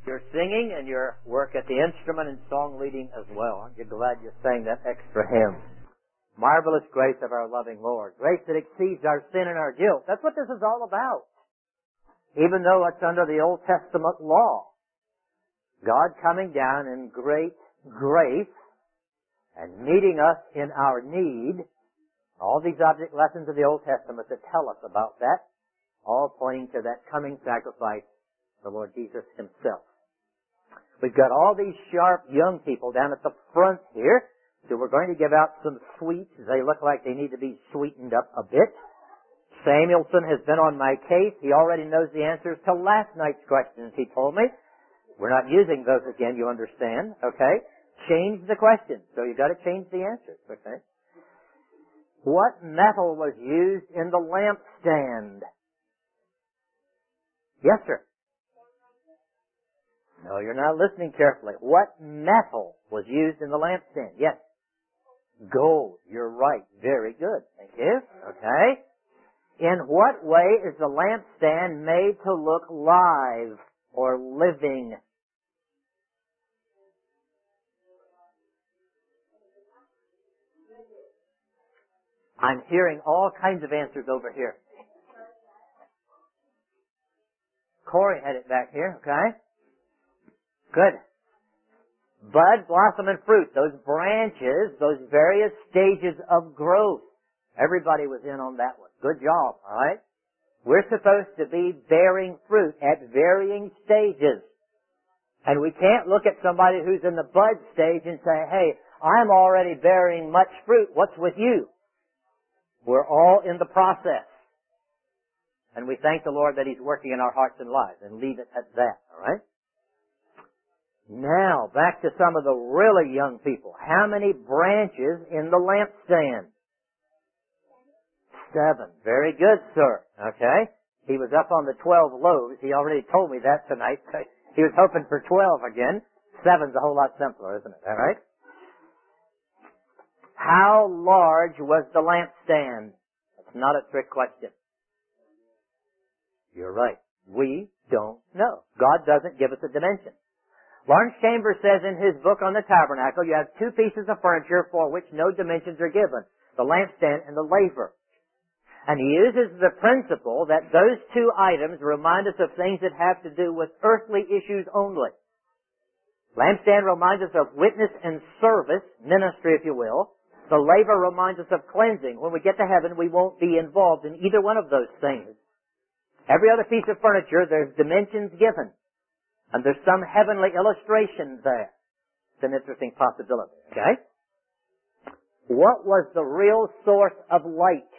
your singing and your work at the instrument and song leading as well. Aren't you glad you sang that extra hymn? Marvelous grace of our loving Lord. Grace that exceeds our sin and our guilt. That's what this is all about. Even though it's under the Old Testament law, God coming down in great grace and meeting us in our need. All these object lessons of the Old Testament that tell us about that, all pointing to that coming sacrifice, the Lord Jesus Himself. We've got all these sharp young people down at the front here, so we're going to give out some sweets. They look like they need to be sweetened up a bit. Samuelson has been on my case. He already knows the answers to last night's questions, he told me. We're not using those again, you understand, okay? Change the question. So you've got to change the answers, okay? What metal was used in the lampstand? Yes, sir. No, you're not listening carefully. What metal was used in the lampstand? Yes. Gold. You're right. Very good. Thank you. Okay. In what way is the lampstand made to look live or living? I'm hearing all kinds of answers over here. Corey had it back here, okay? Good. Bud, blossom, and fruit. Those branches, those various stages of growth. Everybody was in on that one. Good job, alright? We're supposed to be bearing fruit at varying stages. And we can't look at somebody who's in the bud stage and say, hey, I'm already bearing much fruit. What's with you? We're all in the process. And we thank the Lord that He's working in our hearts and lives, and leave it at that, alright? Now, back to some of the really young people. How many branches in the lampstand? 7. Very good, sir. Okay? He was up on the 12 loaves. He already told me that tonight. He was hoping for 12 again. 7's a whole lot simpler, isn't it? All right? How large was the lampstand? That's not a trick question. You're right. We don't know. God doesn't give us a dimension. Lawrence Chambers says in his book on the tabernacle, you have 2 pieces of furniture for which no dimensions are given, the lampstand and the laver. And he uses the principle that those 2 items remind us of things that have to do with earthly issues only. Lampstand reminds us of witness and service, ministry if you will. The laver reminds us of cleansing. When we get to heaven, we won't be involved in either one of those things. Every other piece of furniture, there's dimensions given. And there's some heavenly illustration there. It's an interesting possibility, okay? What was the real source of light?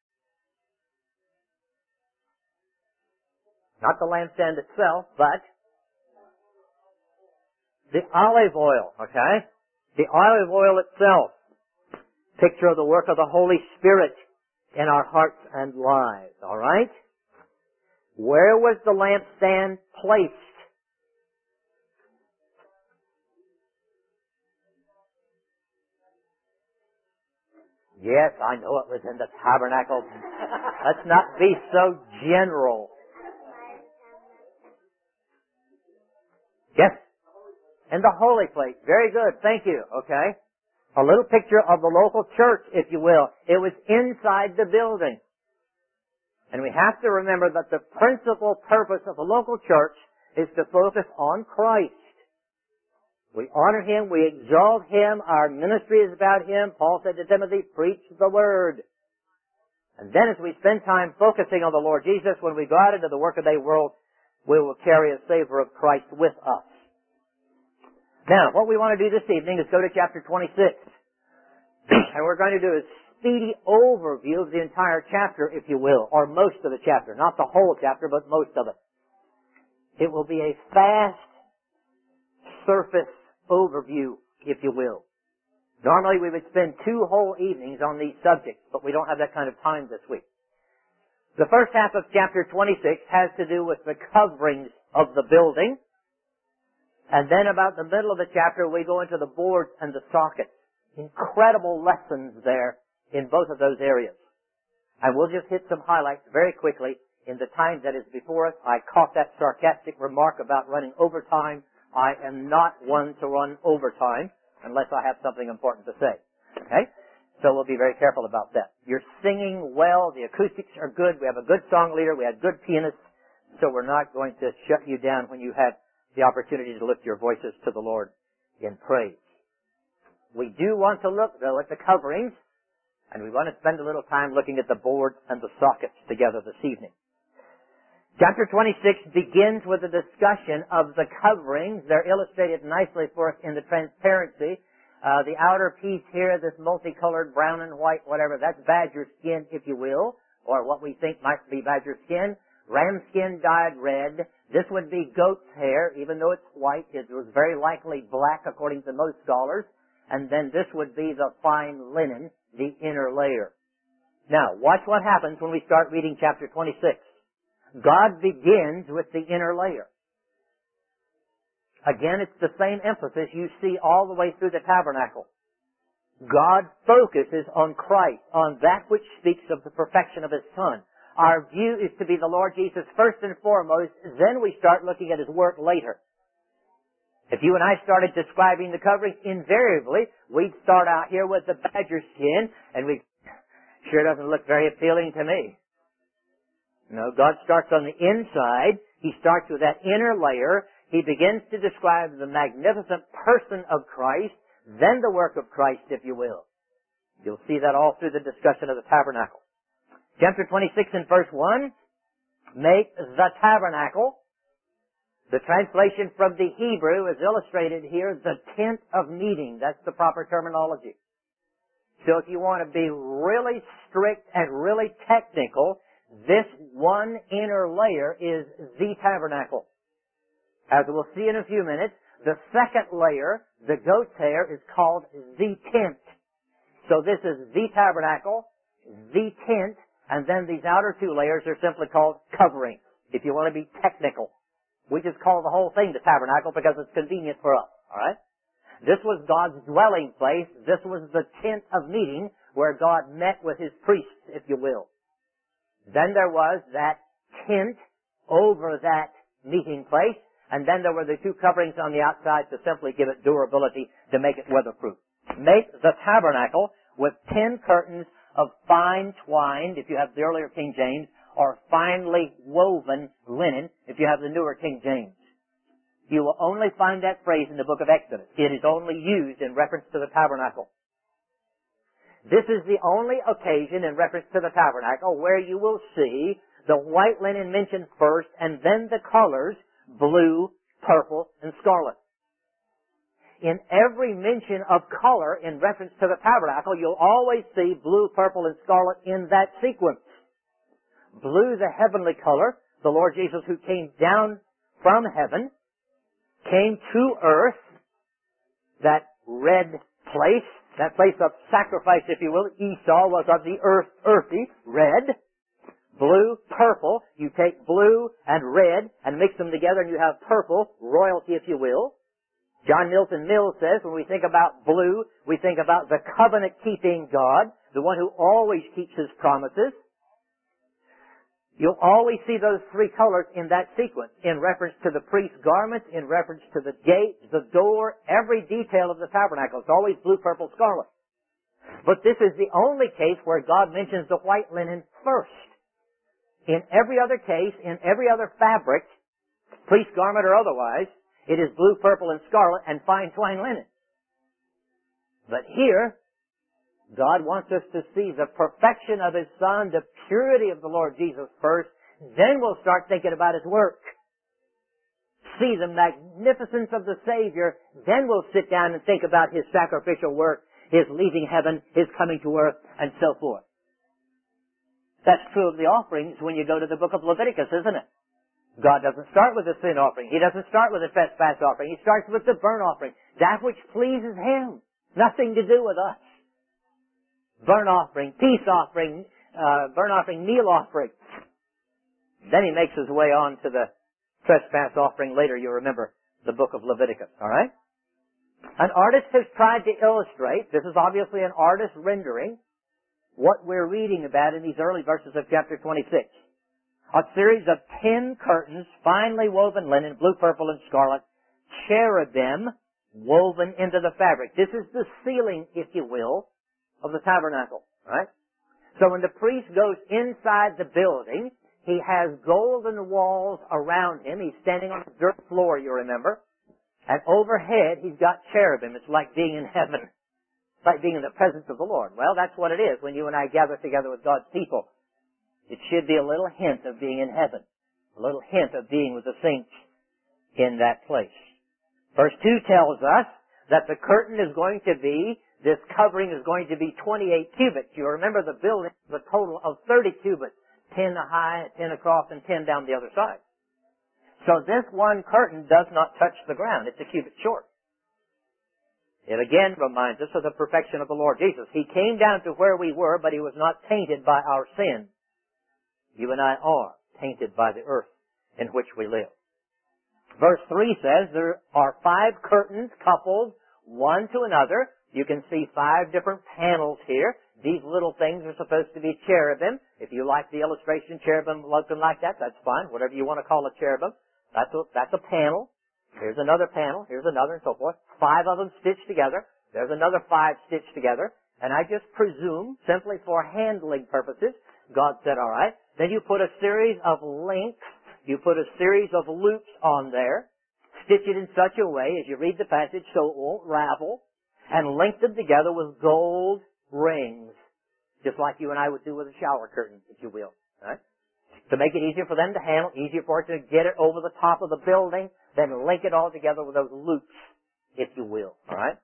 Not the lampstand itself, but the olive oil, okay? The olive oil itself. Picture of the work of the Holy Spirit in our hearts and lives, alright? Where was the lampstand placed? Yes, I know it was in the tabernacle. Let's not be so general. Yes, in the holy place. Very good. Thank you. Okay. A little picture of the local church, if you will. It was inside the building. And we have to remember that the principal purpose of a local church is to focus on Christ. We honor Him, we exalt Him, our ministry is about Him. Paul said to Timothy, preach the Word. And then as we spend time focusing on the Lord Jesus, when we go out into the workaday world, we will carry a savor of Christ with us. Now, what we want to do this evening is go to chapter 26. And we're going to do a speedy overview of the entire chapter, if you will, or most of the chapter. Not the whole chapter, but most of it. It will be a fast surface overview, if you will. Normally we would spend 2 whole evenings on these subjects, but we don't have that kind of time this week. The first half of chapter 26 has to do with the coverings of the building. And then about the middle of the chapter we go into the boards and the sockets. Incredible lessons there in both of those areas. And we'll just hit some highlights very quickly in the time that is before us. I caught that sarcastic remark about running overtime. I am not one to run overtime unless I have something important to say. Okay? So we'll be very careful about that. You're singing well. The acoustics are good. We have a good song leader. We have good pianists. So we're not going to shut you down when you have the opportunity to lift your voices to the Lord in praise. We do want to look, though, at the coverings, and we want to spend a little time looking at the boards and the sockets together this evening. Chapter 26 begins with a discussion of the coverings. They're illustrated nicely for us in the transparency. The outer piece here, this multicolored brown and white, whatever, that's badger skin, if you will, or what we think might be badger skin. Ram skin dyed red. This would be goat's hair, even though it's white. It was very likely black, according to most scholars. And then this would be the fine linen, the inner layer. Now, watch what happens when we start reading chapter 26. God begins with the inner layer. Again, it's the same emphasis you see all the way through the tabernacle. God focuses on Christ, on that which speaks of the perfection of His Son. Our view is to be the Lord Jesus first and foremost, then we start looking at His work later. If you and I started describing the coverings, invariably, we'd start out here with the badger skin, and sure doesn't look very appealing to me. No, God starts on the inside. He starts with that inner layer. He begins to describe the magnificent person of Christ, then the work of Christ, if you will. You'll see that all through the discussion of the tabernacle. Chapter 26 and verse 1, make the tabernacle. The translation from the Hebrew is illustrated here, the tent of meeting. That's the proper terminology. So if you want to be really strict and really technical, this one inner layer is the tabernacle. As we'll see in a few minutes, the second layer, the goat's hair, is called the tent. So this is the tabernacle, the tent, and then these outer two layers are simply called covering, if you want to be technical. We just call the whole thing the tabernacle because it's convenient for us, alright? This was God's dwelling place. This was the tent of meeting where God met with His priests, if you will. Then there was that tent over that meeting place, and then there were the two coverings on the outside to simply give it durability, to make it weatherproof. Make the tabernacle with 10 curtains of fine twined, if you have the earlier King James, or finely woven linen, if you have the newer King James. You will only find that phrase in the book of Exodus. It is only used in reference to the tabernacle. This is the only occasion in reference to the tabernacle where you will see the white linen mentioned first, and then the colors, blue, purple, and scarlet. In every mention of color in reference to the tabernacle, you'll always see blue, purple, and scarlet in that sequence. Blue, the heavenly color, the Lord Jesus who came down from heaven, came to earth, that red place, that place of sacrifice, if you will. Esau was of the earth, earthy, red. Blue, purple, you take blue and red and mix them together and you have purple, royalty, if you will. John Milton Mills says when we think about blue, we think about the covenant-keeping God, the one who always keeps His promises. You'll always see those three colors in that sequence, in reference to the priest's garments, in reference to the gate, the door, every detail of the tabernacle. It's always blue, purple, scarlet. But this is the only case where God mentions the white linen first. In every other case, in every other fabric, priest garment or otherwise, it is blue, purple, and scarlet and fine twined linen. But here, God wants us to see the perfection of His Son, the purity of the Lord Jesus first, then we'll start thinking about His work. See the magnificence of the Savior, then we'll sit down and think about His sacrificial work, His leaving heaven, His coming to earth, and so forth. That's true of the offerings when you go to the book of Leviticus, isn't it? God doesn't start with a sin offering. He doesn't start with a trespass offering. He starts with the burnt offering. That which pleases Him. Nothing to do with us. Burnt offering, peace offering, meal offering. Then He makes His way on to the trespass offering later. You remember the book of Leviticus, alright? An artist has tried to illustrate, this is obviously an artist rendering, what we're reading about in these early verses of chapter 26. A series of 10 curtains, finely woven linen, blue, purple, and scarlet, cherubim woven into the fabric. This is the ceiling, if you will, of the tabernacle, right? So when the priest goes inside the building, he has golden walls around him. He's standing on the dirt floor, you remember. And overhead, he's got cherubim. It's like being in heaven. It's like being in the presence of the Lord. Well, that's what it is when you and I gather together with God's people. It should be a little hint of being in heaven. A little hint of being with the saints in that place. Verse 2 tells us that the curtain is going to be, this covering is going to be 28 cubits. You remember the building was a total of 30 cubits. 10 high, 10 across, and 10 down the other side. So this one curtain does not touch the ground. It's a cubit short. It again reminds us of the perfection of the Lord Jesus. He came down to where we were, but He was not tainted by our sin. You and I are tainted by the earth in which we live. Verse 3 says there are 5 curtains coupled one to another. You can see 5 different panels here. These little things are supposed to be cherubim. If you like the illustration, cherubim looking like that, that's fine. Whatever you want to call a cherubim. That's a panel. Here's another panel. Here's another, and so forth. 5 of them stitched together. There's another 5 stitched together. And I just presume, simply for handling purposes, God said, all right. Then you put a series of links. You put a series of loops on there. Stitch it in such a way as you read the passage so it won't ravel. And link them together with gold rings. Just like you and I would do with a shower curtain, if you will. Right? To make it easier for them to handle, easier for it to get it over the top of the building, then link it all together with those loops, if you will. All right?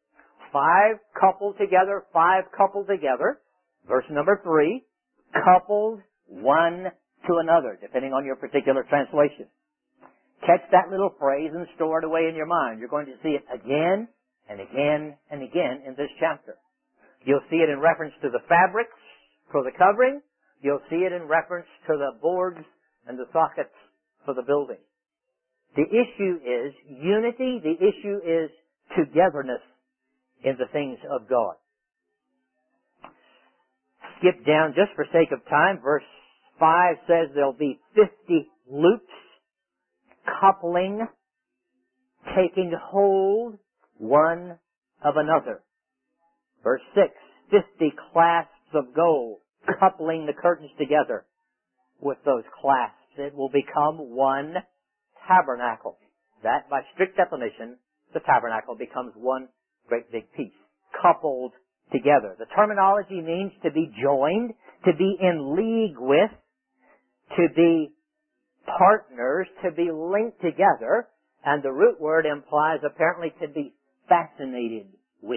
5 coupled together, 5 coupled together. Verse number 3, coupled one to another, depending on your particular translation. Catch that little phrase and store it away in your mind. You're going to see it again and again and again in this chapter. You'll see it in reference to the fabrics for the covering. You'll see it in reference to the boards and the sockets for the building. The issue is unity. The issue is togetherness in the things of God. Skip down just for sake of time. Verse 5 says there'll be 50 loops coupling, taking hold one of another. Verse 6, 50 clasps of gold, coupling the curtains together with those clasps. It will become one tabernacle. That, by strict definition, the tabernacle becomes one great big piece, coupled together. The terminology means to be joined, to be in league with, to be partners, to be linked together, and the root word implies apparently to be fascinated with.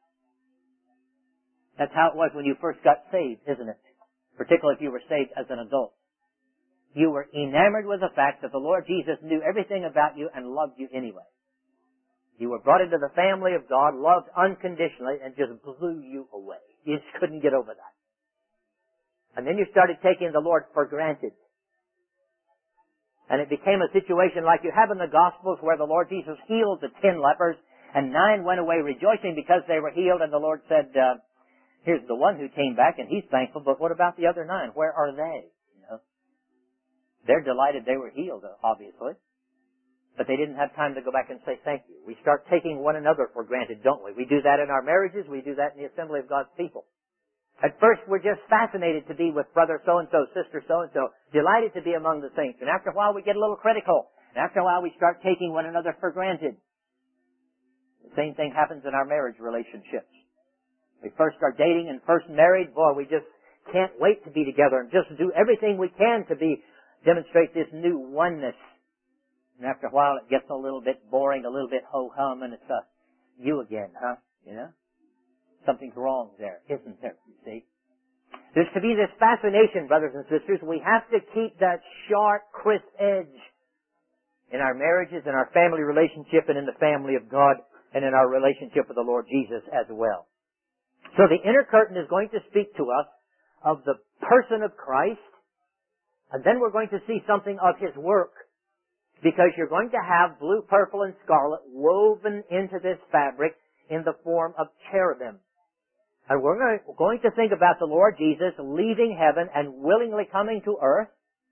That's how it was when you first got saved, isn't it? Particularly if you were saved as an adult. You were enamored with the fact that the Lord Jesus knew everything about you and loved you anyway. You were brought into the family of God, loved unconditionally, and just blew you away. You just couldn't get over that. And then you started taking the Lord for granted. And it became a situation like you have in the Gospels where the Lord Jesus healed the 10 lepers, and 9 went away rejoicing because they were healed, and the Lord said, here's the one who came back, and he's thankful, but what about the other 9? Where are they? You know, they're delighted they were healed, obviously. But they didn't have time to go back and say thank you. We start taking one another for granted, don't we? We do that in our marriages. We do that in the assembly of God's people. At first, we're just fascinated to be with brother so-and-so, sister so-and-so, delighted to be among the saints. And after a while, we get a little critical. And after a while, we start taking one another for granted. The same thing happens in our marriage relationships. We first start dating and first married, boy, we just can't wait to be together and just do everything we can to demonstrate this new oneness. And after a while, it gets a little bit boring, a little bit ho-hum, and it's you again, huh? You know? Something's wrong there, isn't there, you see? There's to be this fascination, brothers and sisters. We have to keep that sharp, crisp edge in our marriages, in our family relationship, and in the family of God, and in our relationship with the Lord Jesus as well. So the inner curtain is going to speak to us of the person of Christ, and then we're going to see something of His work, because you're going to have blue, purple, and scarlet woven into this fabric in the form of cherubim. And we're going to think about the Lord Jesus leaving heaven and willingly coming to earth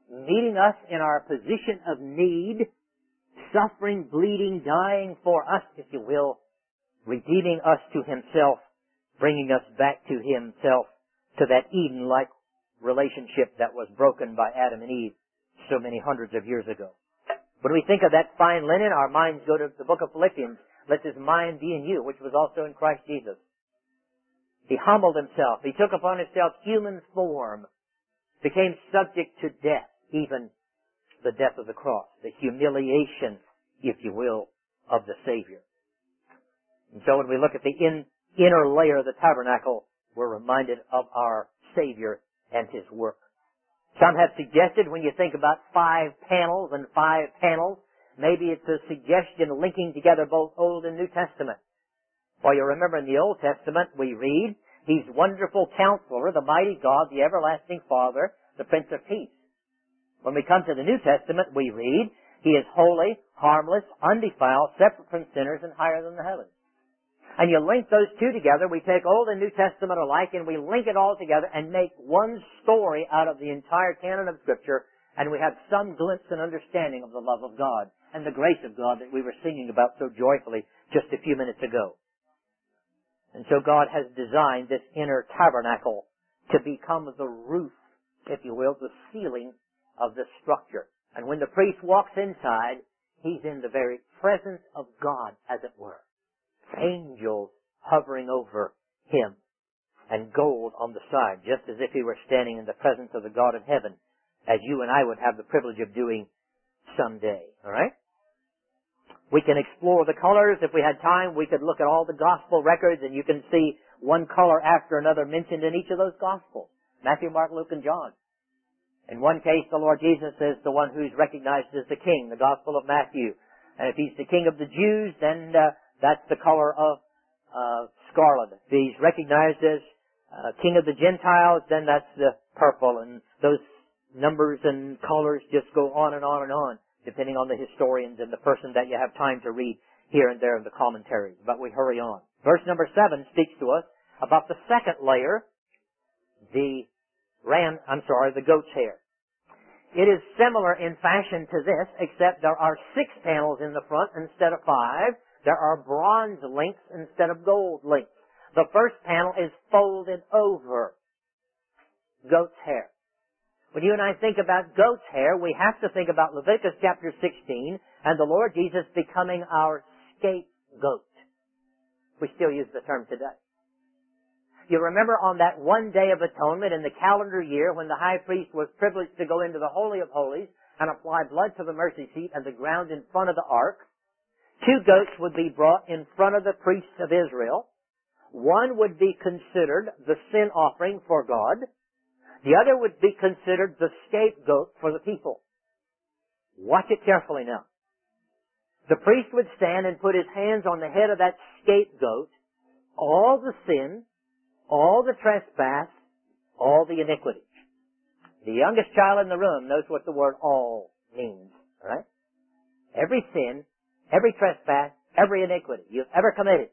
meeting us in our position of need, suffering, bleeding, dying for us, if you will, redeeming us to Himself, bringing us back to Himself, to that Eden-like relationship that was broken by Adam and Eve so many hundreds of years ago. When we think of that fine linen, our minds go to the book of Philippians. Let this mind be in you, which was also in Christ Jesus. He humbled Himself. He took upon Himself human form, became subject to death, even the death of the cross, the humiliation, if you will, of the Savior. And so when we look at the inner layer of the tabernacle, we're reminded of our Savior and His work. Some have suggested when you think about 5 panels and 5 panels, maybe it's a suggestion linking together both Old and New Testament. Well, you remember in the Old Testament we read, He's wonderful Counselor, the mighty God, the everlasting Father, the Prince of Peace. When we come to the New Testament, we read, He is holy, harmless, undefiled, separate from sinners, and higher than the heavens. And you link those two together, we take Old and New Testament alike, and we link it all together and make one story out of the entire canon of Scripture, and we have some glimpse and understanding of the love of God and the grace of God that we were singing about so joyfully just a few minutes ago. And so God has designed this inner tabernacle to become the roof, if you will, the ceiling of the structure. And when the priest walks inside, he's in the very presence of God, as it were. Angels hovering over him and gold on the side, just as if he were standing in the presence of the God of heaven, as you and I would have the privilege of doing someday. All right? We can explore the colors. If we had time, we could look at all the gospel records, and you can see one color after another mentioned in each of those gospels. Matthew, Mark, Luke, and John. In one case, the Lord Jesus is the one who's recognized as the king, the Gospel of Matthew. And if he's the king of the Jews, then that's the color of scarlet. If he's recognized as king of the Gentiles, then that's the purple. And those numbers and colors just go on and on and on, depending on the historians and the person that you have time to read here and there in the commentaries. But we hurry on. Verse number 7 speaks to us about the second layer, the goat's hair. It is similar in fashion to this, except there are 6 panels in the front instead of 5. There are bronze links instead of gold links. The first panel is folded over goat's hair. When you and I think about goat's hair, we have to think about Leviticus chapter 16 and the Lord Jesus becoming our scapegoat. We still use the term today. You remember on that one day of atonement in the calendar year when the high priest was privileged to go into the Holy of Holies and apply blood to the mercy seat and the ground in front of the ark, 2 goats would be brought in front of the priests of Israel. One would be considered the sin offering for God. The other would be considered the scapegoat for the people. Watch it carefully now. The priest would stand and put his hands on the head of that scapegoat, all the sin, all the trespass, all the iniquity. The youngest child in the room knows what the word all means, all right? Every sin, every trespass, every iniquity you've ever committed.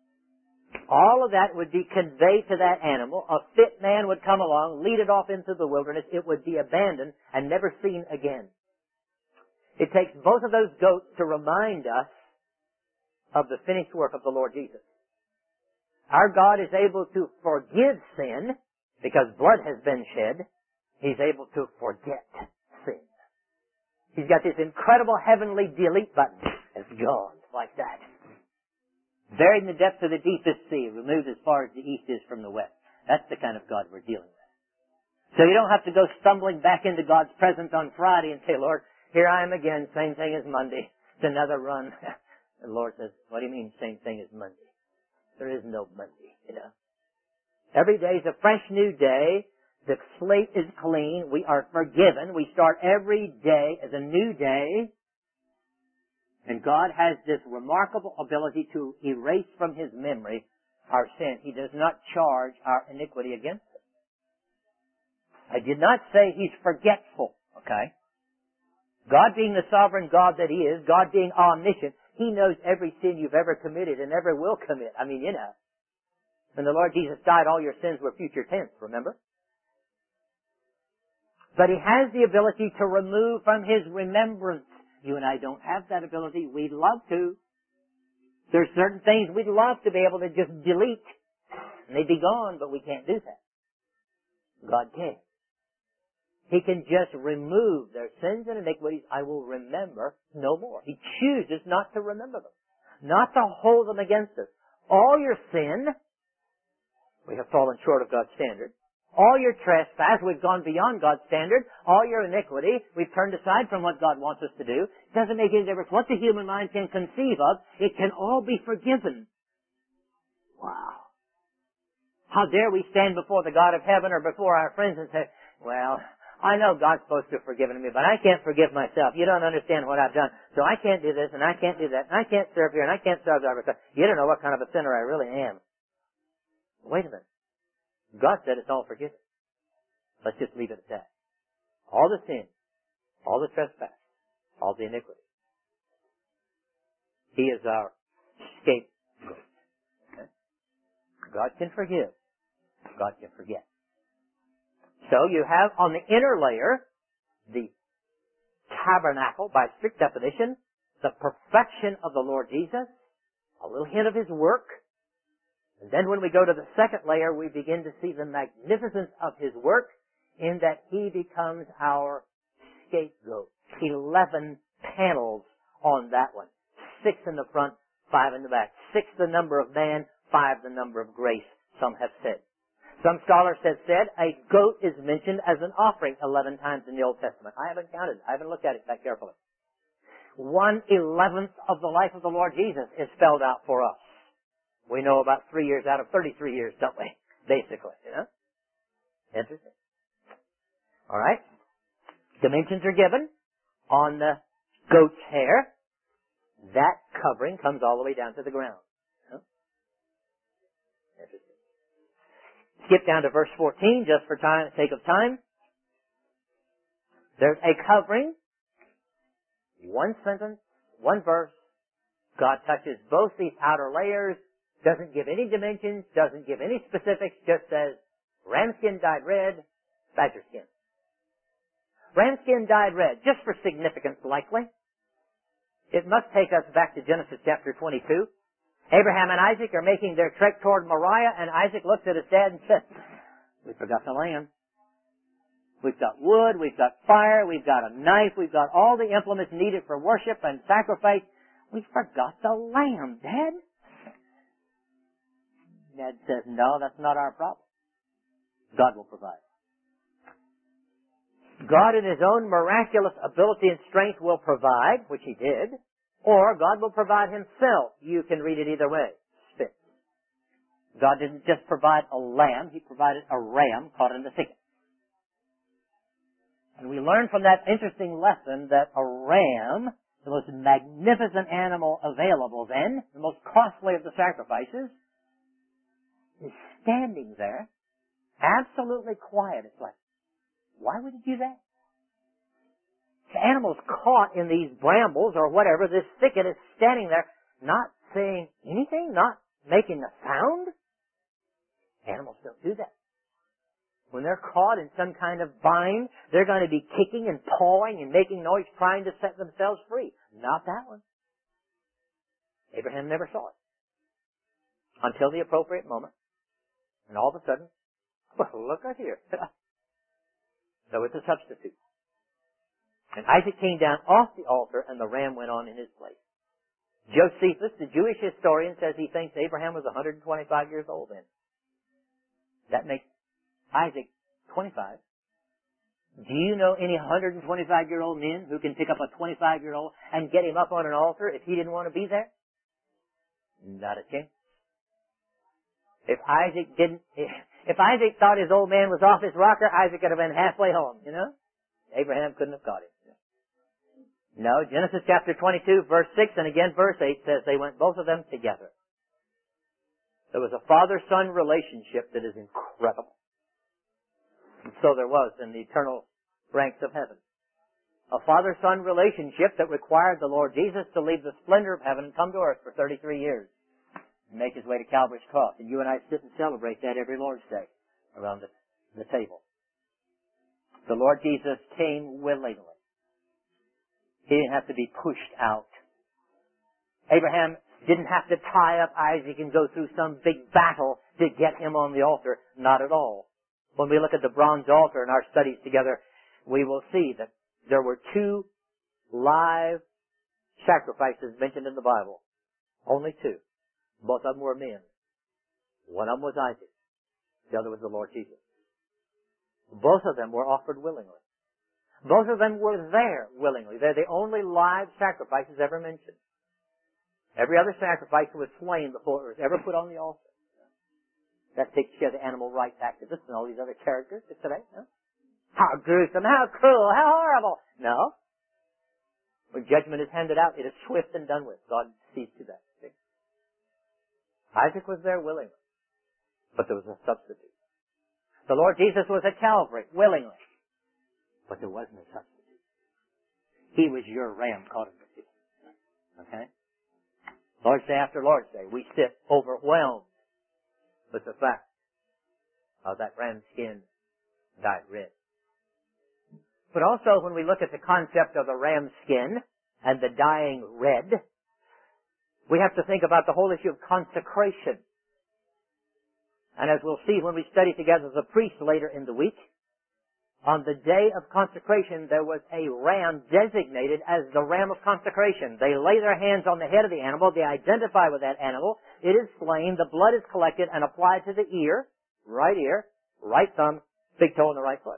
All of that would be conveyed to that animal. A fit man would come along, lead it off into the wilderness. It would be abandoned and never seen again. It takes both of those goats to remind us of the finished work of the Lord Jesus. Our God is able to forgive sin because blood has been shed. He's able to forget sin. He's got this incredible heavenly delete button. It's gone like that. Buried in the depths of the deepest sea, removed as far as the east is from the west. That's the kind of God we're dealing with. So you don't have to go stumbling back into God's presence on Friday and say, Lord, here I am again, same thing as Monday. It's another run. The Lord says, what do you mean same thing as Monday? There is no Monday, you know. Every day is a fresh new day. The slate is clean. We are forgiven. We start every day as a new day. And God has this remarkable ability to erase from His memory our sin. He does not charge our iniquity against us. I did not say He's forgetful, okay? God being the sovereign God that He is, God being omniscient, He knows every sin you've ever committed and ever will commit. I mean, you know. When the Lord Jesus died, all your sins were future tense, remember? But He has the ability to remove from His remembrance. You and I don't have that ability. We'd love to. There's certain things we'd love to be able to just delete, and they'd be gone, but we can't do that. God can. He can just remove their sins and iniquities. I will remember no more. He chooses not to remember them, not to hold them against us. All your sin, we have fallen short of God's standard. All your trespass, we've gone beyond God's standard. All your iniquity, we've turned aside from what God wants us to do. It doesn't make any difference what the human mind can conceive of. It can all be forgiven. Wow. How dare we stand before the God of heaven or before our friends and say, well, I know God's supposed to have forgiven me, but I can't forgive myself. You don't understand what I've done. So I can't do this, and I can't do that, and I can't serve here, and I can't serve there because you don't know what kind of a sinner I really am. Wait a minute. God said it's all forgiven. Let's just leave it at that. All the sin, all the trespass, all the iniquity. He is our scapegoat. Okay? God can forgive. God can forget. So you have on the inner layer, the tabernacle, by strict definition, the perfection of the Lord Jesus, a little hint of His work. And then when we go to the second layer, we begin to see the magnificence of His work in that He becomes our scapegoat. 11 panels on that one. 6 in the front, 5 in the back. 6 the number of man, 5 the number of grace, some have said. Some scholars have said a goat is mentioned as an offering 11 times in the Old Testament. I haven't counted. I haven't looked at it that carefully. 1/11th of the life of the Lord Jesus is spelled out for us. We know about 3 years out of 33 years, don't we? Basically, you know? Interesting. All right. Dimensions are given on the goat's hair. That covering comes all the way down to the ground. You know? Interesting. Skip down to verse 14 just for sake of time. There's a covering. One sentence, one verse. God touches both these outer layers. Doesn't give any dimensions, doesn't give any specifics, just says, ram skin dyed red, badger skin. Ram skin dyed red, just for significance likely. It must take us back to Genesis chapter 22. Abraham and Isaac are making their trek toward Moriah, and Isaac looks at his dad and says, we forgot the lamb. We've got wood, we've got fire, we've got a knife, we've got all the implements needed for worship and sacrifice. We forgot the lamb, Dad. Dad says, no, that's not our problem. God will provide. God in His own miraculous ability and strength will provide, which He did, or God will provide Himself. You can read it either way. Fits. God didn't just provide a lamb, He provided a ram caught in the thicket. And we learn from that interesting lesson that a ram, the most magnificent animal available then, the most costly of the sacrifices, is standing there, absolutely quiet. It's like, why would He do that? The animal's caught in these brambles or whatever. This thicket is standing there, not saying anything, not making a sound. Animals don't do that. When they're caught in some kind of bind, they're going to be kicking and pawing and making noise trying to set themselves free. Not that one. Abraham never saw it until the appropriate moment. And all of a sudden, well, look right here. So it's a substitute. And Isaac came down off the altar and the ram went on in his place. Josephus, the Jewish historian, says he thinks Abraham was 125 years old then. That makes Isaac 25. Do you know any 125-year-old men who can pick up a 25-year-old and get him up on an altar if he didn't want to be there? Not a chance. If Isaac thought his old man was off his rocker, Isaac could have been halfway home, you know? Abraham couldn't have caught him. No, Genesis chapter 22, verse 6, and again verse 8 says they went both of them together. There was a father-son relationship that is incredible. And so there was in the eternal ranks of heaven. A father-son relationship that required the Lord Jesus to leave the splendor of heaven and come to earth for 33 years and make His way to Calvary's cross. And you and I sit and celebrate that every Lord's Day around the table. The Lord Jesus came willingly. He didn't have to be pushed out. Abraham didn't have to tie up Isaac and go through some big battle to get him on the altar. Not at all. When we look at the bronze altar in our studies together, we will see that there were 2 live sacrifices mentioned in the Bible. Only 2. Both of them were men. One of them was Isaac. The other was the Lord Jesus. Both of them were offered willingly. Both of them were there willingly. They're the only live sacrifices ever mentioned. Every other sacrifice was slain before it was ever put on the altar. That takes care of the animal rights activists and all these other characters today. No? How gruesome, how cruel, how horrible. No. When judgment is handed out, it is swift and done with. God sees to that. See? Isaac was there willingly, but there was a substitute. The Lord Jesus was at Calvary willingly, but there was no substitute. He was your ram caught in the sea. Okay? Lord's Day after Lord's Day, we sit overwhelmed with the fact of that ram skin dyed red. But also when we look at the concept of the ram skin and the dyeing red, we have to think about the whole issue of consecration. And as we'll see when we study together as a priest later in the week, on the day of consecration, there was a ram designated as the ram of consecration. They lay their hands on the head of the animal. They identify with that animal. It is slain. The blood is collected and applied to the ear, right thumb, big toe, and the right foot.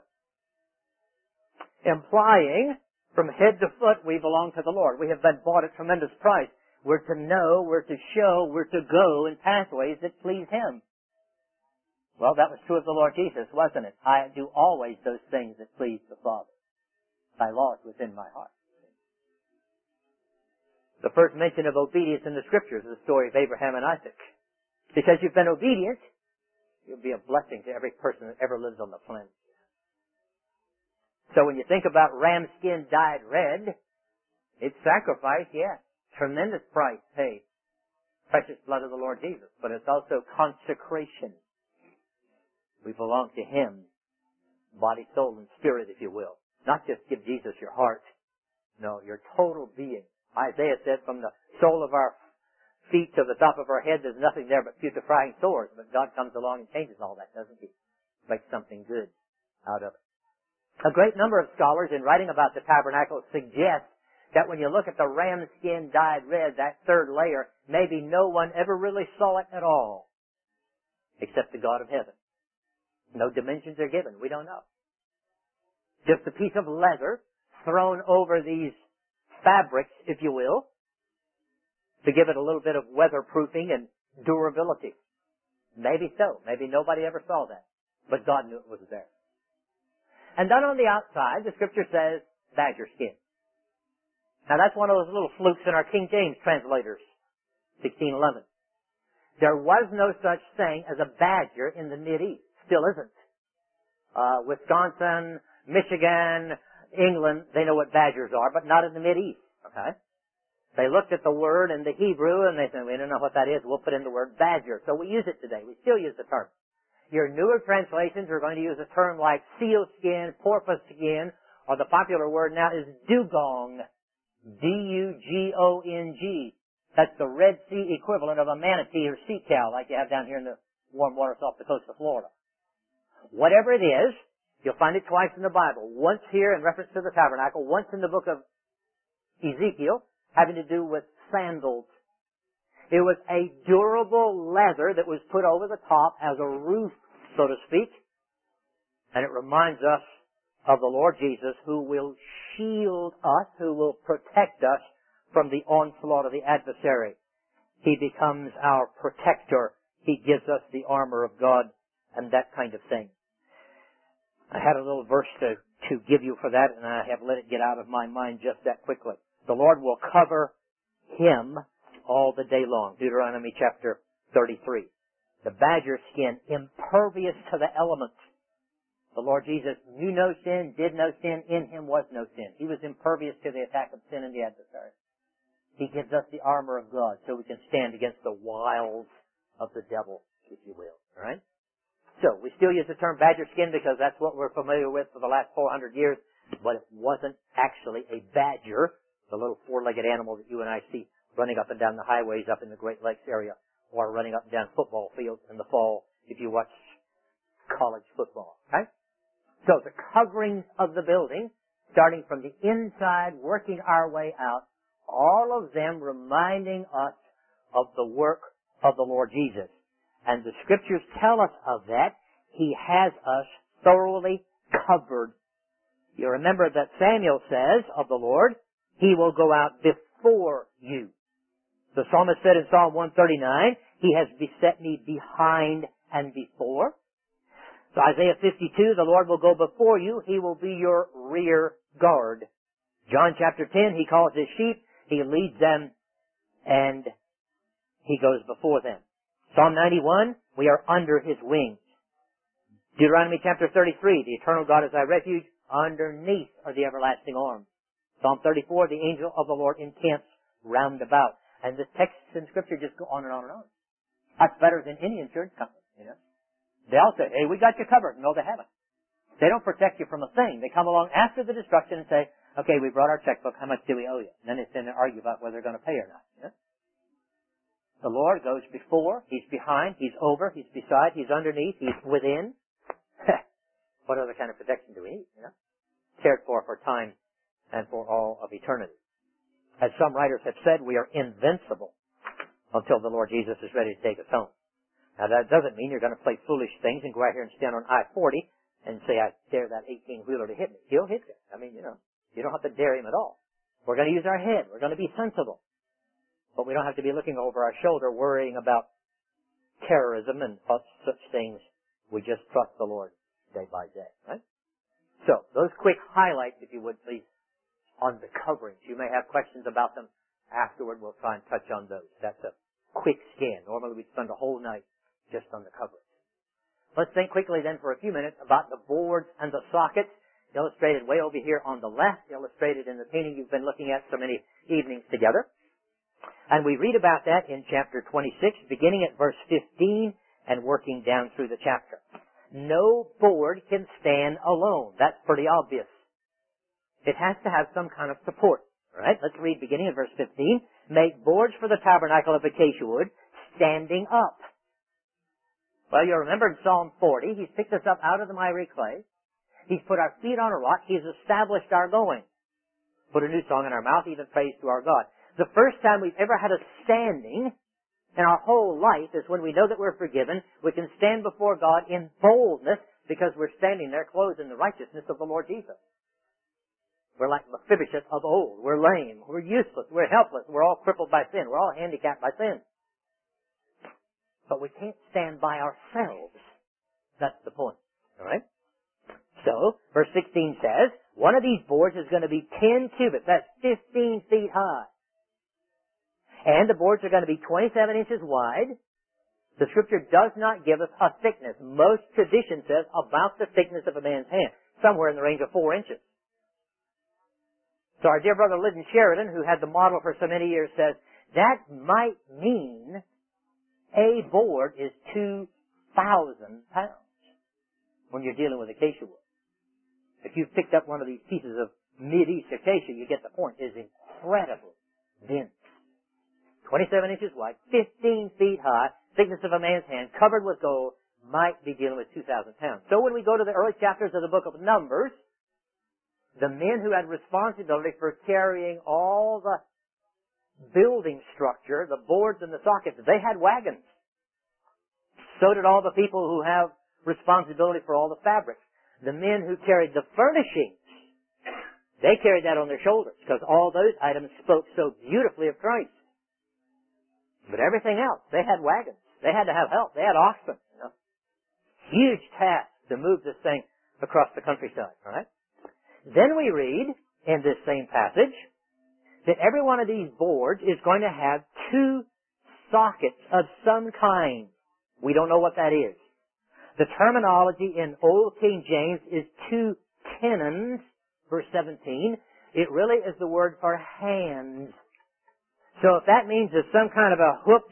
Implying, from head to foot, we belong to the Lord. We have been bought at tremendous price. We're to know, we're to show, we're to go in pathways that please Him. Well, that was true of the Lord Jesus, wasn't it? I do always those things that please the Father. Thy law is within my heart. The first mention of obedience in the Scriptures is the story of Abraham and Isaac. Because you've been obedient, you'll be a blessing to every person that ever lives on the planet. So when you think about ram skin dyed red, it's sacrifice, yes. Tremendous price paid. Precious blood of the Lord Jesus. But it's also consecration. We belong to Him, body, soul, and spirit, if you will. Not just give Jesus your heart. No, your total being. Isaiah said, from the sole of our feet to the top of our head, there's nothing there but putrefying sores. But God comes along and changes all that, doesn't He? Makes something good out of it. A great number of scholars, in writing about the tabernacle, suggest that when you look at the ram skin dyed red, that third layer, maybe no one ever really saw it at all, except the God of heaven. No dimensions are given. We don't know. Just a piece of leather thrown over these fabrics, if you will, to give it a little bit of weatherproofing and durability. Maybe so. Maybe nobody ever saw that. But God knew it was there. And then on the outside, the Scripture says, badger skin. Now that's one of those little flukes in our King James translators, 1611. There was no such thing as a badger in the Mideast. Still isn't. Wisconsin, Michigan, England, they know what badgers are, but not in the Mideast. Okay? They looked at the word in the Hebrew and they said, we don't know what that is. We'll put in the word badger. So we use it today. We still use the term. Your newer translations are going to use a term like seal skin, porpoise skin, or the popular word now is dugong. D-U-G-O-N-G. That's the Red Sea equivalent of a manatee or sea cow like you have down here in the warm waters off the coast of Florida. Whatever it is, you'll find it twice in the Bible. Once here in reference to the tabernacle, once in the book of Ezekiel, having to do with sandals. It was a durable leather that was put over the top as a roof, so to speak. And it reminds us of the Lord Jesus, who will shield us, who will protect us from the onslaught of the adversary. He becomes our protector. He gives us the armor of God and that kind of thing. I had a little verse to give you for that, and I have let it get out of my mind just that quickly. The Lord will cover him all the day long. Deuteronomy chapter 33. The badger skin, impervious to the elements. The Lord Jesus knew no sin, did no sin, in Him was no sin. He was impervious to the attack of sin and the adversary. He gives us the armor of God so we can stand against the wiles of the devil, if you will. All right? So, we still use the term badger skin because that's what we're familiar with for the last 400 years, but it wasn't actually a badger, the little four-legged animal that you and I see running up and down the highways up in the Great Lakes area, or running up and down football fields in the fall if you watch college football, okay? So the coverings of the building, starting from the inside, working our way out, all of them reminding us of the work of the Lord Jesus. And the scriptures tell us of that. He has us thoroughly covered. You remember that Samuel says of the Lord, He will go out before you. The psalmist said in Psalm 139, He has beset me behind and before. So Isaiah 52, the Lord will go before you. He will be your rear guard. John chapter 10, He calls His sheep. He leads them and He goes before them. Psalm 91, we are under His wings. Deuteronomy chapter 33, the eternal God is thy refuge. Underneath are the everlasting arms. Psalm 34, the angel of the Lord encamps round about. And the texts in Scripture just go on and on and on. That's better than any insurance company, you know. They all say, hey, we got you covered. No, they haven't. They don't protect you from a thing. They come along after the destruction and say, okay, we brought our checkbook. How much do we owe you? And then they sit and argue about whether they're going to pay or not. You know? The Lord goes before, He's behind, He's over, He's beside, He's underneath, He's within. What other kind of protection do we need? You know? Cared for time and for all of eternity. As some writers have said, we are invincible until the Lord Jesus is ready to take us home. Now that doesn't mean you're going to play foolish things and go out here and stand on I-40 and say, I dare that 18-wheeler to hit me. He'll hit you. I mean, you know, you don't have to dare him at all. We're going to use our head. We're going to be sensible. But we don't have to be looking over our shoulder worrying about terrorism and such things. We just trust the Lord day by day, right? So, those quick highlights, if you would please, on the coverings. You may have questions about them. Afterward, we'll try and touch on those. That's a quick scan. Normally, we'd spend a whole night just on the coverings. Let's think quickly then for a few minutes about the boards and the sockets, illustrated way over here on the left, illustrated in the painting you've been looking at so many evenings together. And we read about that in chapter 26, beginning at verse 15 and working down through the chapter. No board can stand alone. That's pretty obvious. It has to have some kind of support. All right, let's read beginning at verse 15. Make boards for the tabernacle of acacia wood, standing up. Well, you remember in Psalm 40, He's picked us up out of the miry clay. He's put our feet on a rock. He's established our going. Put a new song in our mouth, even praise to our God. The first time we've ever had a standing in our whole life is when we know that we're forgiven. We can stand before God in boldness because we're standing there clothed in the righteousness of the Lord Jesus. We're like Mephibosheth of old. We're lame. We're useless. We're helpless. We're all crippled by sin. We're all handicapped by sin. But we can't stand by ourselves. That's the point. All right? So, verse 16 says, one of these boards is going to be 10 cubits. That's 15 feet high. And the boards are going to be 27 inches wide. The Scripture does not give us a thickness. Most tradition says about the thickness of a man's hand, somewhere in the range of 4 inches. So our dear brother Lyndon Sheridan, who had the model for so many years, says that might mean a board is 2,000 pounds when you're dealing with acacia wood. If you've picked up one of these pieces of Mideast acacia, you get the point. It is incredibly dense. 27 inches wide, 15 feet high, thickness of a man's hand, covered with gold, might be dealing with 2,000 pounds. So when we go to the early chapters of the book of Numbers, the men who had responsibility for carrying all the building structure, the boards and the sockets, they had wagons. So did all the people who have responsibility for all the fabrics. The men who carried the furnishings, they carried that on their shoulders because all those items spoke so beautifully of Christ. But everything else, they had wagons. They had to have help. They had oxen. You know. Huge task to move this thing across the countryside. All right. Then we read in this same passage that every one of these boards is going to have 2 sockets of some kind. We don't know what that is. The terminology in Old King James is 2 tenons, verse 17. It really is the word for hands. So if that means there's some kind of a hook that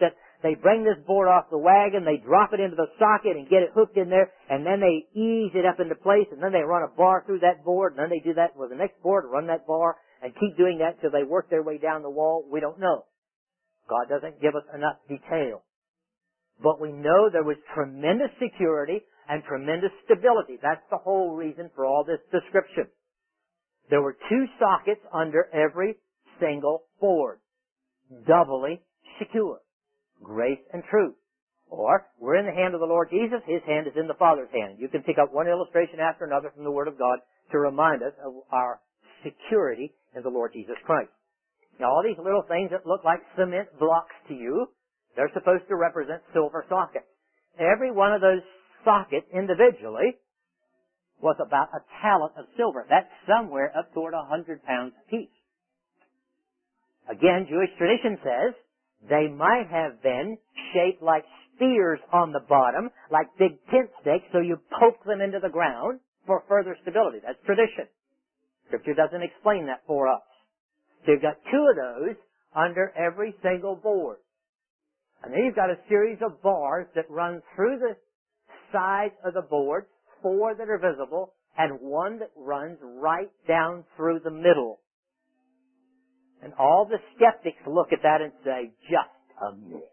They bring this board off the wagon, they drop it into the socket and get it hooked in there, and then they ease it up into place, and then they run a bar through that board, and then they do that with the next board, run that bar, and keep doing that till they work their way down the wall. We don't know. God doesn't give us enough detail. But we know there was tremendous security and tremendous stability. That's the whole reason for all this description. There were 2 sockets under every single board. Doubly secure. Grace and truth. Or, we're in the hand of the Lord Jesus, His hand is in the Father's hand. You can pick up one illustration after another from the Word of God to remind us of our security in the Lord Jesus Christ. Now, all these little things that look like cement blocks to you, they're supposed to represent silver sockets. Every one of those sockets individually was about a talent of silver. That's somewhere up toward 100 pounds apiece. Again, Jewish tradition says they might have been shaped like spears on the bottom, like big tent stakes, so you poke them into the ground for further stability. That's tradition. Scripture doesn't explain that for us. So you've got 2 of those under every single board. And then you've got a series of bars that run through the sides of the board, 4 that are visible, and 1 that runs right down through the middle. And all the skeptics look at that and say, just a minute.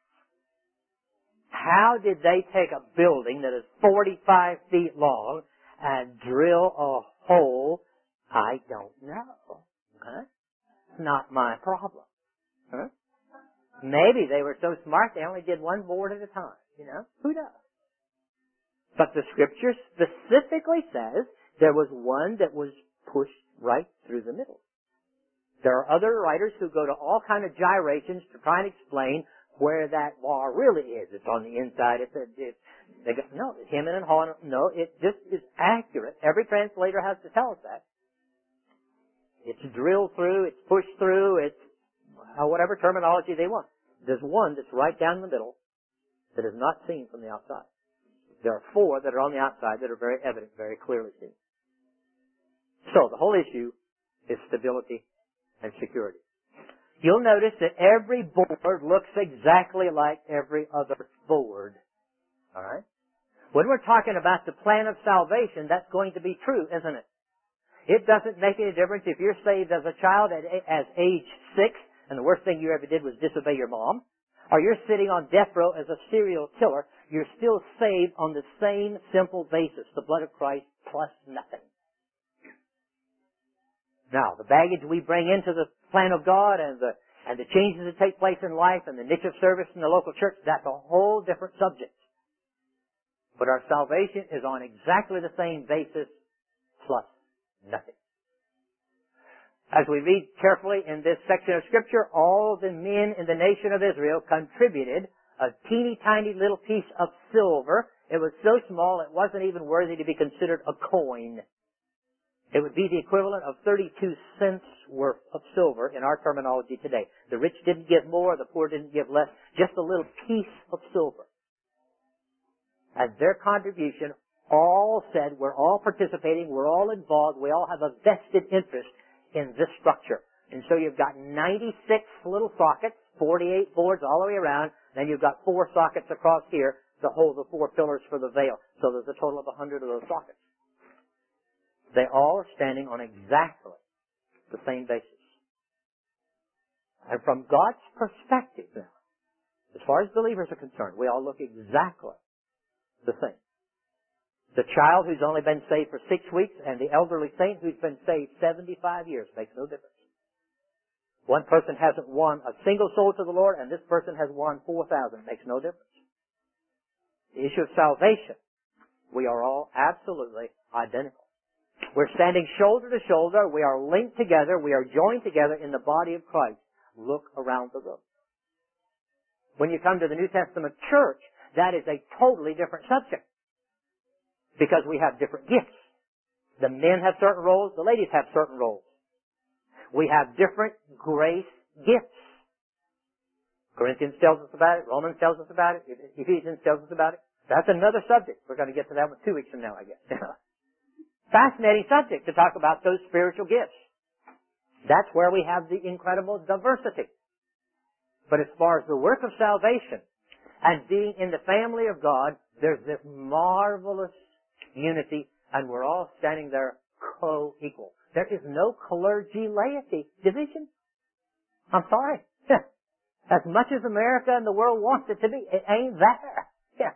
How did they take a building that is 45 feet long and drill a hole? I don't know. Huh? It's not my problem. Huh? Maybe they were so smart they only did 1 board at a time. You know? Who knows? But the Scripture specifically says there was 1 that was pushed right through the middle. There are other writers who go to all kind of gyrations to try and explain where that bar really is. It's on the inside. They go, no, it's hemming and hawing. No, it just is accurate. Every translator has to tell us that. It's drilled through, it's pushed through, it's whatever terminology they want. There's 1 that's right down the middle that is not seen from the outside. There are 4 that are on the outside that are very evident, very clearly seen. So the whole issue is stability and security. You'll notice that every board looks exactly like every other board. Alright? When we're talking about the plan of salvation, that's going to be true, isn't it? It doesn't make any difference if you're saved as a child at age 6, and the worst thing you ever did was disobey your mom, or you're sitting on death row as a serial killer, you're still saved on the same simple basis, the blood of Christ plus nothing. Now, the baggage we bring into the plan of God and the changes that take place in life and the niche of service in the local church, that's a whole different subject. But our salvation is on exactly the same basis plus nothing. As we read carefully in this section of Scripture, all the men in the nation of Israel contributed a teeny tiny little piece of silver. It was so small it wasn't even worthy to be considered a coin. It would be the equivalent of 32 cents worth of silver in our terminology today. The rich didn't give more, the poor didn't give less, just a little piece of silver. As their contribution, all said, we're all participating, we're all involved, we all have a vested interest in this structure. And so you've got 96 little sockets, 48 boards all the way around, then you've got 4 sockets across here to hold the 4 pillars for the veil. So there's a total of 100 of those sockets. They all are standing on exactly the same basis. And from God's perspective now, as far as believers are concerned, we all look exactly the same. The child who's only been saved for 6 weeks and the elderly saint who's been saved 75 years makes no difference. One person hasn't won a single soul to the Lord and this person has won 4,000. Makes no difference. The issue of salvation, we are all absolutely identical. We're standing shoulder to shoulder. We are linked together. We are joined together in the body of Christ. Look around the room. When you come to the New Testament church, that is a totally different subject. Because we have different gifts. The men have certain roles. The ladies have certain roles. We have different grace gifts. Corinthians tells us about it. Romans tells us about it. Ephesians tells us about it. That's another subject. We're going to get to that one 2 weeks from now, I guess. Fascinating subject to talk about those spiritual gifts. That's where we have the incredible diversity. But as far as the work of salvation and being in the family of God, there's this marvelous unity, and we're all standing there co-equal. There is no clergy-laity division. I'm sorry. As much as America and the world wants it to be, it ain't there. Yeah.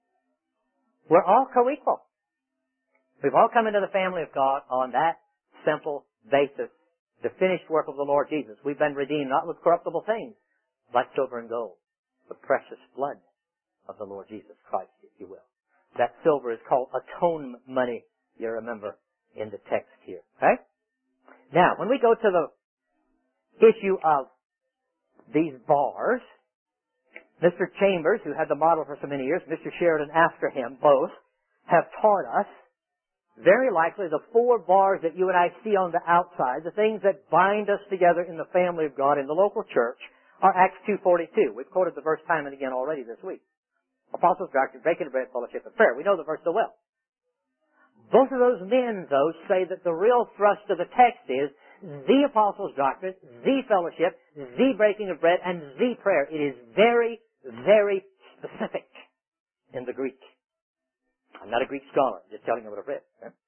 We're all co-equal. We've all come into the family of God on that simple basis, the finished work of the Lord Jesus. We've been redeemed not with corruptible things, like silver and gold, the precious blood of the Lord Jesus Christ, if you will. That silver is called atonement money, you remember, in the text here. Okay? Now, when we go to the issue of these bars, Mr. Chambers, who had the model for so many years, Mr. Sheridan after him, both, have taught us very likely the 4 bars that you and I see on the outside, the things that bind us together in the family of God in the local church, are Acts 2:42. We've quoted the verse time and again already this week. Apostles' doctrine, breaking of bread, fellowship, and prayer. We know the verse so well. Both of those men, though, say that the real thrust of the text is the apostles' doctrine, the fellowship, the breaking of bread, and the prayer. It is very, very specific in the Greek. I'm not a Greek scholar, just telling you what I've read.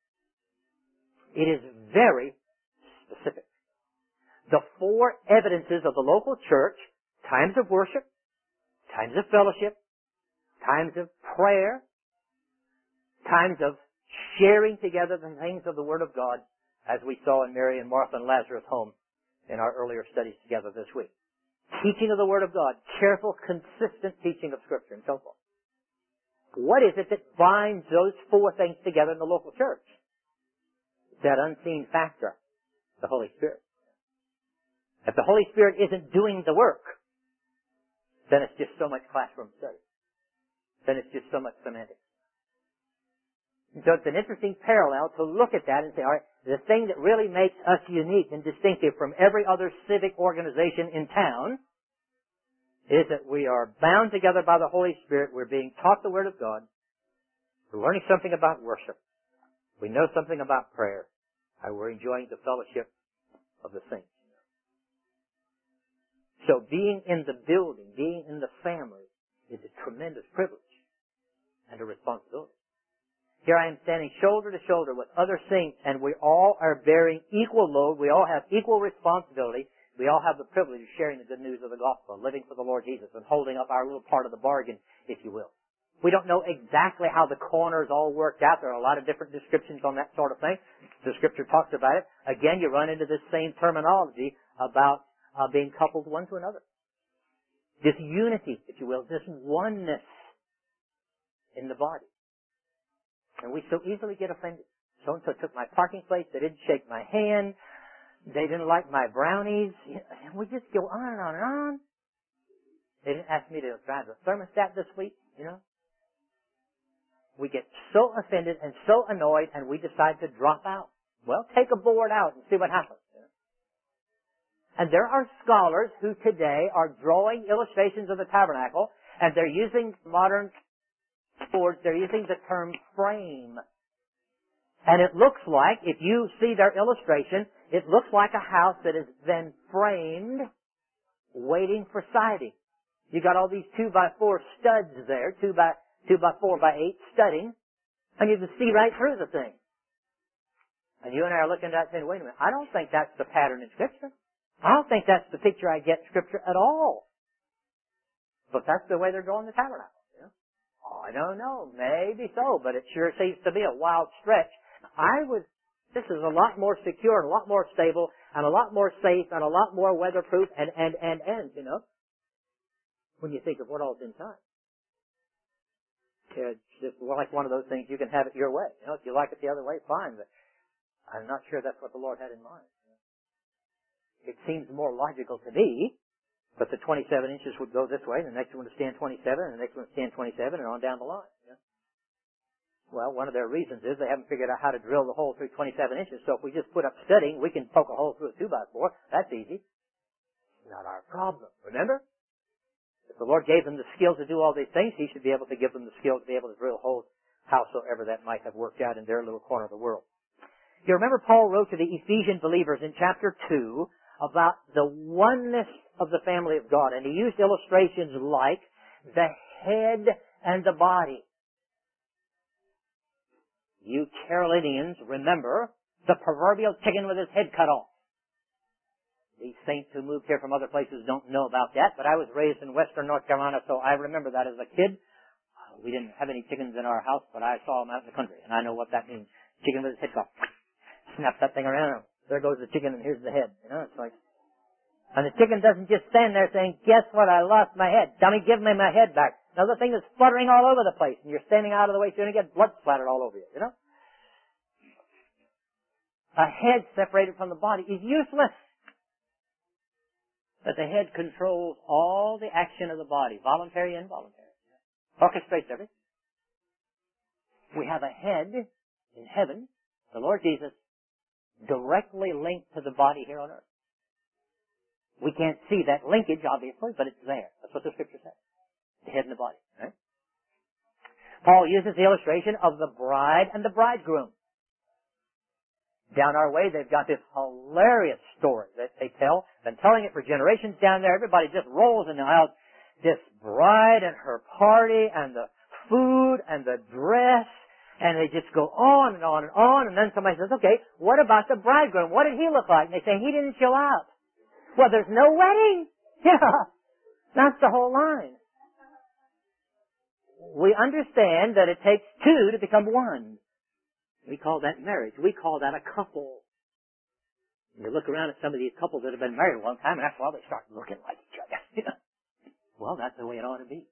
It is very specific. The 4 evidences of the local church, times of worship, times of fellowship, times of prayer, times of sharing together the things of the Word of God, as we saw in Mary and Martha and Lazarus' home in our earlier studies together this week. Teaching of the Word of God, careful, consistent teaching of Scripture, and so forth. What is it that binds those 4 things together in the local church? That unseen factor, the Holy Spirit. If the Holy Spirit isn't doing the work, then it's just so much classroom study. Then it's just so much semantics. And so it's an interesting parallel to look at that and say, all right, the thing that really makes us unique and distinctive from every other civic organization in town is that we are bound together by the Holy Spirit. We're being taught the Word of God. We're learning something about worship. We know something about prayer. And we're enjoying the fellowship of the saints. So being in the building, being in the family, is a tremendous privilege and a responsibility. Here I am standing shoulder to shoulder with other saints, and we all are bearing equal load. We all have equal responsibility. We all have the privilege of sharing the good news of the gospel, living for the Lord Jesus, and holding up our little part of the bargain, if you will. We don't know exactly how the corners all worked out. There are a lot of different descriptions on that sort of thing. The Scripture talks about it. Again, you run into this same terminology about being coupled one to another. This unity, if you will, this oneness in the body. And we so easily get offended. So-and-so took my parking place. They didn't shake my hand. They didn't like my brownies. And we just go on and on and on. They didn't ask me to drive the thermostat this week, you know. We get so offended and so annoyed, and we decide to drop out. Well, take a board out and see what happens. And there are scholars who today are drawing illustrations of the tabernacle, and they're using modern boards, they're using the term frame. And it looks like, if you see their illustration, it looks like a house that has been framed, waiting for siding. You got all these 2x4 studs there, 2x4x8 studding, and you can see right through the thing. And you and I are looking at that saying, wait a minute, I don't think that's the pattern in Scripture. I don't think that's the picture I get in Scripture at all. But that's the way they're drawing the tabernacle. You know? Oh, I don't know. Maybe so, but it sure seems to be a wild stretch. This is a lot more secure and a lot more stable and a lot more safe and a lot more weatherproof and, you know, when you think of what all's inside. It's just like one of those things, you can have it your way. You know, if you like it the other way, fine, but I'm not sure that's what the Lord had in mind. It seems more logical to me, but the 27 inches would go this way, and the next one would stand 27, and the next one would stand 27, and on down the line. You know? Well, one of their reasons is they haven't figured out how to drill the hole through 27 inches, so if we just put up studding, we can poke a hole through a 2x4. That's easy. Not our problem. Remember? If the Lord gave them the skill to do all these things, He should be able to give them the skill to be able to drill holes howsoever that might have worked out in their little corner of the world. You remember Paul wrote to the Ephesian believers in chapter 2 about the oneness of the family of God. And he used illustrations like the head and the body. You Carolinians remember the proverbial chicken with his head cut off. These saints who moved here from other places don't know about that, but I was raised in western North Carolina, so I remember that as a kid. We didn't have any chickens in our house, but I saw them out in the country, and I know what that means. Chicken with his head cut off. Snap that thing around, there goes the chicken, and here's the head. You know, it's like... And the chicken doesn't just stand there saying, guess what, I lost my head. Dummy, give me my head back. Now the thing is fluttering all over the place, and you're standing out of the way, so you're going to get blood splattered all over you, you know? A head separated from the body is useless. But the head controls all the action of the body, voluntary and involuntary. Orchestrates everything. We have a head in heaven, the Lord Jesus, directly linked to the body here on earth. We can't see that linkage, obviously, but it's there. That's what the Scripture says. The head and the body. Right? Paul uses the illustration of the bride and the bridegroom. Down our way, they've got this hilarious story that they tell. Been telling it for generations down there. Everybody just rolls in the aisle. This bride and her party and the food and the dress. And they just go on and on and on. And then somebody says, okay, what about the bridegroom? What did he look like? And they say, he didn't show up. Well, there's no wedding. Yeah. That's the whole line. We understand that it takes two to become one. We call that marriage. We call that a couple. You look around at some of these couples that have been married a long time, and after a while they start looking like each other. Well, that's the way it ought to be.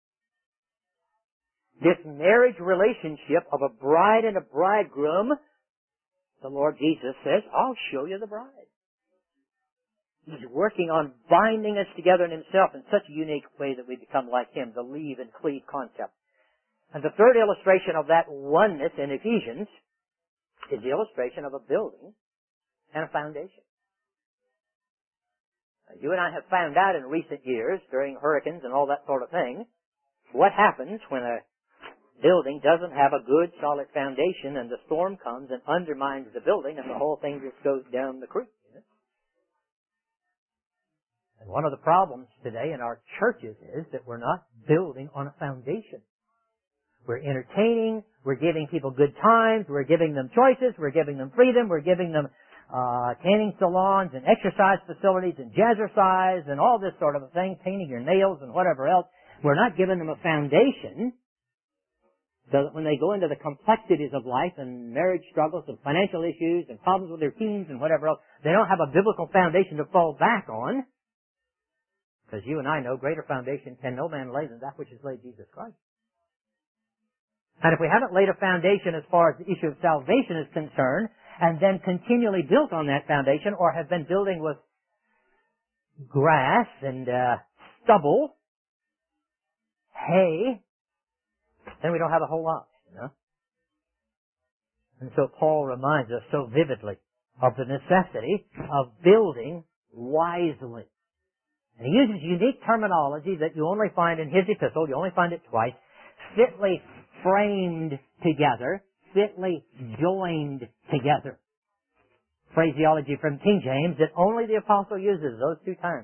This marriage relationship of a bride and a bridegroom, the Lord Jesus says, I'll show you the bride. He's working on binding us together in Himself in such a unique way that we become like Him, the leave and cleave concept. And the third illustration of that oneness in Ephesians is the illustration of a building and a foundation. Now, you and I have found out in recent years, during hurricanes and all that sort of thing, what happens when a building doesn't have a good, solid foundation and the storm comes and undermines the building and the whole thing just goes down the creek. And one of the problems today in our churches is that we're not building on a foundation. We're entertaining, we're giving people good times, we're giving them choices, we're giving them freedom, we're giving them tanning salons and exercise facilities and jazzercise and all this sort of a thing, painting your nails and whatever else. We're not giving them a foundation so that when they go into the complexities of life and marriage struggles and financial issues and problems with their teens and whatever else, they don't have a biblical foundation to fall back on. Because you and I know greater foundation can no man lay than that which is laid Jesus Christ. And if we haven't laid a foundation as far as the issue of salvation is concerned, and then continually built on that foundation, or have been building with grass and stubble, hay, then we don't have a whole lot, you know. And so Paul reminds us so vividly of the necessity of building wisely. And he uses unique terminology that you only find in his epistle, you only find it twice, fitly framed together, fitly joined together. Phraseology from King James that only the apostle uses those two terms.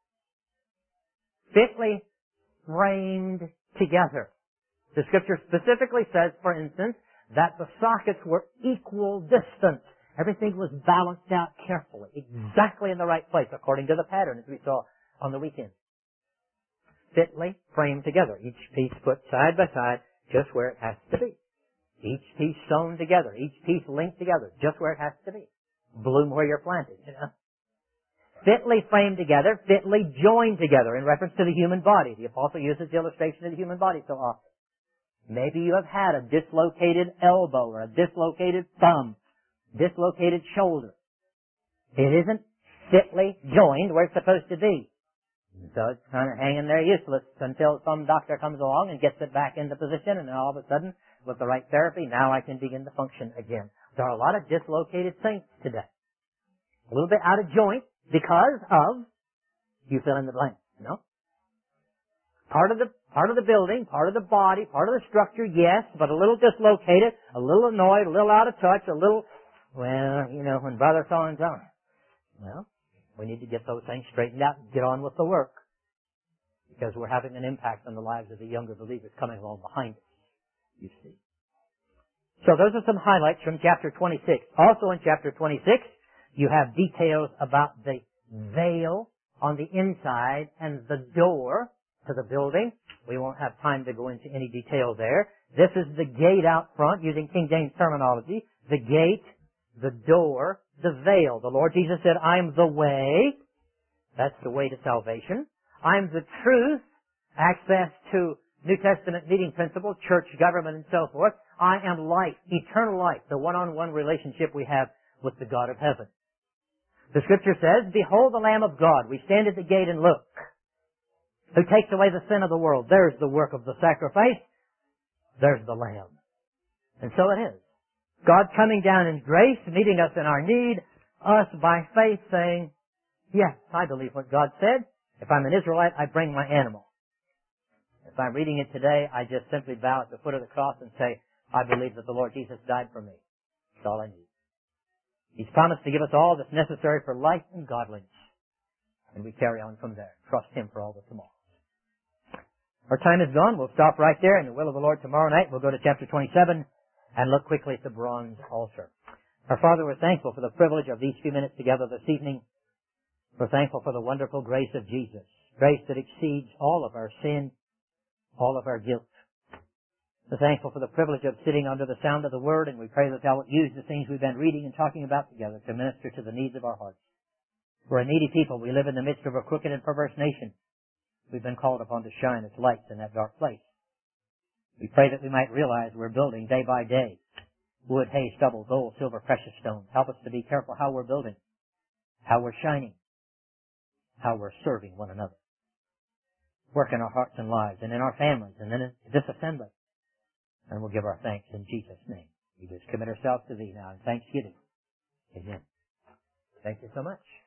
Fitly framed together. The scripture specifically says, for instance, that the sockets were equal distance. Everything was balanced out carefully, exactly in the right place, according to the pattern as we saw on the weekend. Fitly framed together. Each piece put side by side, just where it has to be. Each piece sewn together. Each piece linked together, just where it has to be. Bloom where you're planted, you know. Fitly framed together, fitly joined together in reference to the human body. The apostle uses the illustration of the human body so often. Maybe you have had a dislocated elbow or a dislocated thumb, dislocated shoulder. It isn't fitly joined where it's supposed to be. So it's kind of hanging there useless until some doctor comes along and gets it back into position, and then all of a sudden, with the right therapy, now I can begin to function again. There are a lot of dislocated saints today. A little bit out of joint because of, you fill in the blank, you know? Part of the building, part of the body, part of the structure, yes, but a little dislocated, a little annoyed, a little out of touch, a little, well, you know, when brother so and so. Well, We need to get those things straightened out and get on with the work, because we're having an impact on the lives of the younger believers coming along behind us, you see. So those are some highlights from chapter 26. Also in chapter 26, you have details about the veil on the inside and the door to the building. We won't have time to go into any detail there. This is the gate out front, using King James terminology. The gate, the door, the veil. The Lord Jesus said, I'm the way. That's the way to salvation. I'm the truth. Access to New Testament meeting principle, church government, and so forth. I am life, eternal life, the one-on-one relationship we have with the God of heaven. The Scripture says, behold the Lamb of God. We stand at the gate and look. Who takes away the sin of the world. There's the work of the sacrifice. There's the Lamb. And so it is. God coming down in grace, meeting us in our need, us by faith saying, yes, I believe what God said. If I'm an Israelite, I bring my animal. If I'm reading it today, I just simply bow at the foot of the cross and say, I believe that the Lord Jesus died for me. That's all I need. He's promised to give us all that's necessary for life and godliness. And we carry on from there. Trust Him for all the tomorrows. Our time is gone. We'll stop right there. In the will of the Lord, tomorrow night we'll go to chapter 27 and look quickly at the bronze altar. Our Father, we're thankful for the privilege of these few minutes together this evening. We're thankful for the wonderful grace of Jesus. Grace that exceeds all of our sin, all of our guilt. We're thankful for the privilege of sitting under the sound of the Word, and we pray that Thou wilt use the things we've been reading and talking about together to minister to the needs of our hearts. We're a needy people. We live in the midst of a crooked and perverse nation. We've been called upon to shine as lights in that dark place. We pray that we might realize we're building day by day. Wood, hay, stubble, gold, silver, precious stones. Help us to be careful how we're building, how we're shining, how we're serving one another. Work in our hearts and lives and in our families and in this assembly. And we'll give our thanks in Jesus' name. We just commit ourselves to Thee now in thanksgiving. Amen. Thank you so much.